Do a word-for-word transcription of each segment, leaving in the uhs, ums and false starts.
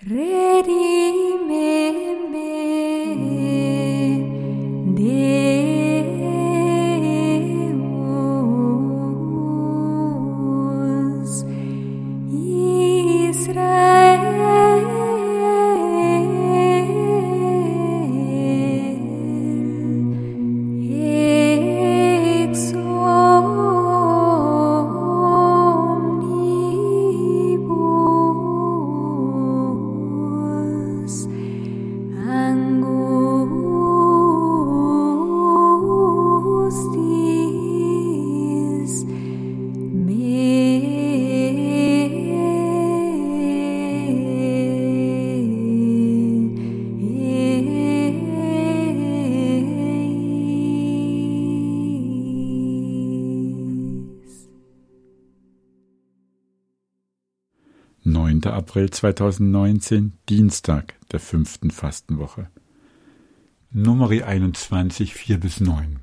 neunter April zweitausendneunzehn, Dienstag der fünften Fastenwoche. Numeri einundzwanzig, vier bis neun.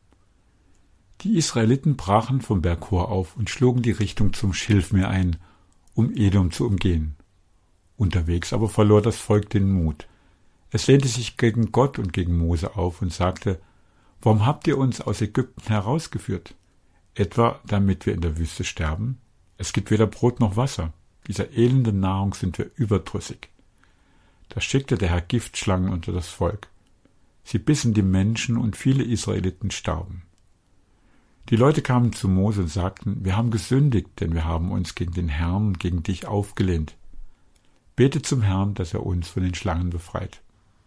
Die Israeliten brachen vom Berg Hor auf und schlugen die Richtung zum Schilfmeer ein, um Edom zu umgehen. Unterwegs aber verlor das Volk den Mut. Es lehnte sich gegen Gott und gegen Mose auf und sagte: Warum habt ihr uns aus Ägypten herausgeführt? Etwa, damit wir in der Wüste sterben? Es gibt weder Brot noch Wasser. Dieser elenden Nahrung sind wir überdrüssig. Da schickte der Herr Giftschlangen unter das Volk. Sie bissen die Menschen und viele Israeliten starben. Die Leute kamen zu Mose und sagten: Wir haben gesündigt, denn wir haben uns gegen den Herrn und gegen dich aufgelehnt. Bete zum Herrn, dass er uns von den Schlangen befreit.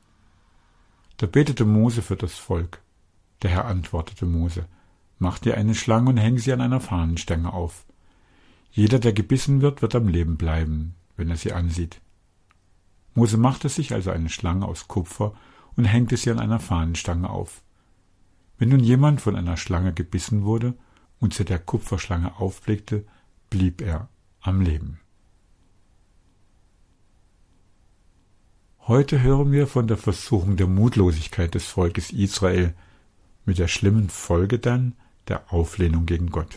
Da betete Mose für das Volk. Der Herr antwortete Mose: Mach dir eine Schlange und häng sie an einer Fahnenstange auf. Jeder, der gebissen wird, wird am Leben bleiben, wenn er sie ansieht. Mose machte sich also eine Schlange aus Kupfer und hängte sie an einer Fahnenstange auf. Wenn nun jemand von einer Schlange gebissen wurde und zu der Kupferschlange aufblickte, blieb er am Leben. Heute hören wir von der Versuchung der Mutlosigkeit des Volkes Israel, mit der schlimmen Folge dann der Auflehnung gegen Gott.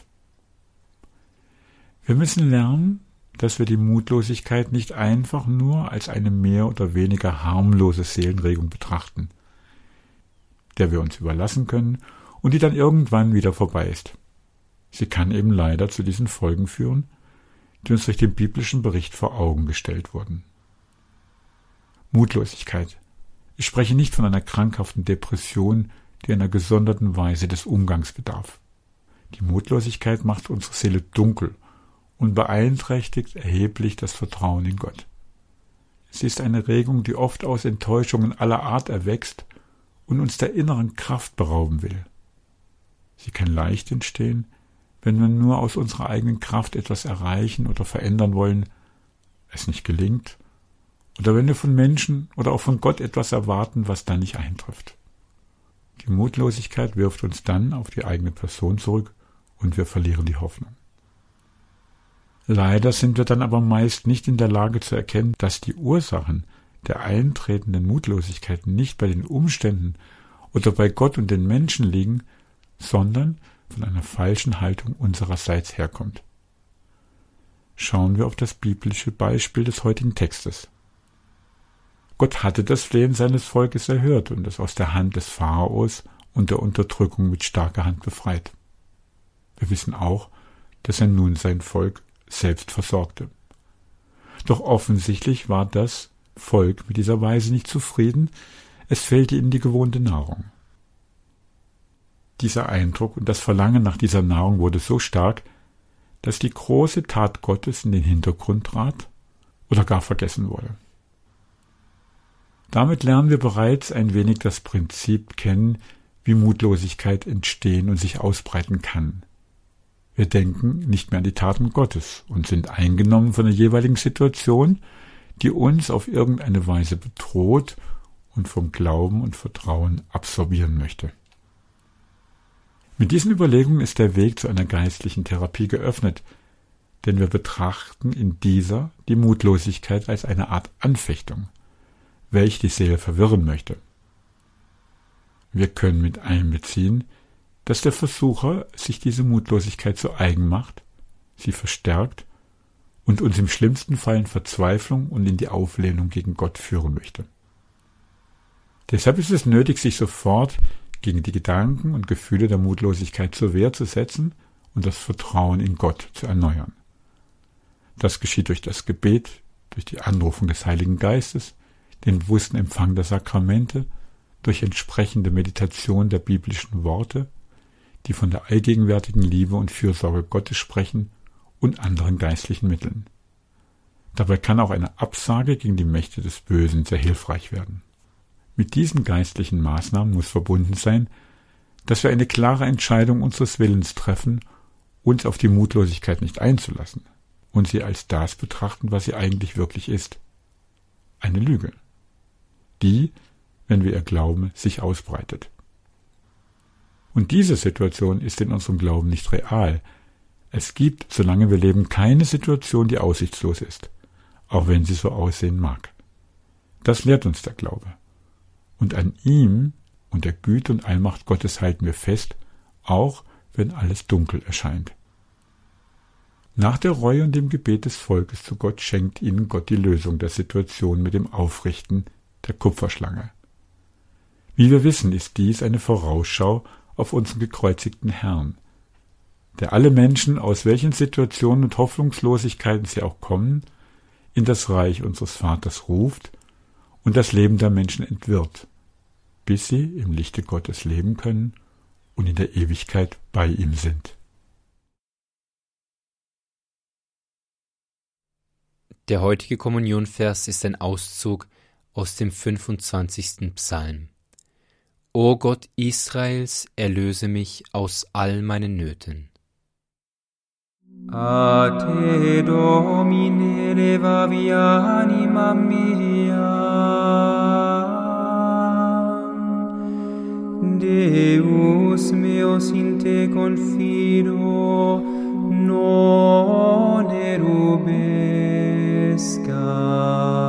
Wir müssen lernen, dass wir die Mutlosigkeit nicht einfach nur als eine mehr oder weniger harmlose Seelenregung betrachten, der wir uns überlassen können und die dann irgendwann wieder vorbei ist. Sie kann eben leider zu diesen Folgen führen, die uns durch den biblischen Bericht vor Augen gestellt wurden. Mutlosigkeit. Ich spreche nicht von einer krankhaften Depression, die einer gesonderten Weise des Umgangs bedarf. Die Mutlosigkeit macht unsere Seele dunkel und beeinträchtigt erheblich das Vertrauen in Gott. Sie ist eine Regung, die oft aus Enttäuschungen aller Art erwächst und uns der inneren Kraft berauben will. Sie kann leicht entstehen, wenn wir nur aus unserer eigenen Kraft etwas erreichen oder verändern wollen, es nicht gelingt, oder wenn wir von Menschen oder auch von Gott etwas erwarten, was dann nicht eintrifft. Die Mutlosigkeit wirft uns dann auf die eigene Person zurück und wir verlieren die Hoffnung. Leider sind wir dann aber meist nicht in der Lage zu erkennen, dass die Ursachen der eintretenden Mutlosigkeit nicht bei den Umständen oder bei Gott und den Menschen liegen, sondern von einer falschen Haltung unsererseits herkommt. Schauen wir auf das biblische Beispiel des heutigen Textes. Gott hatte das Flehen seines Volkes erhört und es aus der Hand des Pharaos und der Unterdrückung mit starker Hand befreit. Wir wissen auch, dass er nun sein Volk selbst versorgte. Doch offensichtlich war das Volk mit dieser Weise nicht zufrieden, es fehlte ihnen die gewohnte Nahrung. Dieser Eindruck und das Verlangen nach dieser Nahrung wurde so stark, dass die große Tat Gottes in den Hintergrund trat oder gar vergessen wurde. Damit lernen wir bereits ein wenig das Prinzip kennen, wie Mutlosigkeit entstehen und sich ausbreiten kann. Wir denken nicht mehr an die Taten Gottes und sind eingenommen von der jeweiligen Situation, die uns auf irgendeine Weise bedroht und vom Glauben und Vertrauen absorbieren möchte. Mit diesen Überlegungen ist der Weg zu einer geistlichen Therapie geöffnet, denn wir betrachten in dieser die Mutlosigkeit als eine Art Anfechtung, welche die Seele verwirren möchte. Wir können mit einbeziehen, dass der Versucher sich diese Mutlosigkeit zu eigen macht, sie verstärkt und uns im schlimmsten Fall in Verzweiflung und in die Auflehnung gegen Gott führen möchte. Deshalb ist es nötig, sich sofort gegen die Gedanken und Gefühle der Mutlosigkeit zur Wehr zu setzen und das Vertrauen in Gott zu erneuern. Das geschieht durch das Gebet, durch die Anrufung des Heiligen Geistes, den bewussten Empfang der Sakramente, durch entsprechende Meditation der biblischen Worte, die von der allgegenwärtigen Liebe und Fürsorge Gottes sprechen und anderen geistlichen Mitteln. Dabei kann auch eine Absage gegen die Mächte des Bösen sehr hilfreich werden. Mit diesen geistlichen Maßnahmen muss verbunden sein, dass wir eine klare Entscheidung unseres Willens treffen, uns auf die Mutlosigkeit nicht einzulassen und sie als das betrachten, was sie eigentlich wirklich ist. Eine Lüge, die, wenn wir ihr glauben, sich ausbreitet. Und diese Situation ist in unserem Glauben nicht real. Es gibt, solange wir leben, keine Situation, die aussichtslos ist, auch wenn sie so aussehen mag. Das lehrt uns der Glaube. Und an ihm und der Güte und Allmacht Gottes halten wir fest, auch wenn alles dunkel erscheint. Nach der Reue und dem Gebet des Volkes zu Gott schenkt ihnen Gott die Lösung der Situation mit dem Aufrichten der Kupferschlange. Wie wir wissen, ist dies eine Vorausschau auf unseren gekreuzigten Herrn, der alle Menschen, aus welchen Situationen und Hoffnungslosigkeiten sie auch kommen, in das Reich unseres Vaters ruft und das Leben der Menschen entwirrt, bis sie im Lichte Gottes leben können und in der Ewigkeit bei ihm sind. Der heutige Kommunionvers ist ein Auszug aus dem fünfundzwanzigsten Psalm. O Gott Israels, erlöse mich aus all meinen Nöten. A te Domine levavi anima mea, Deus meus in te confido, non erubescat.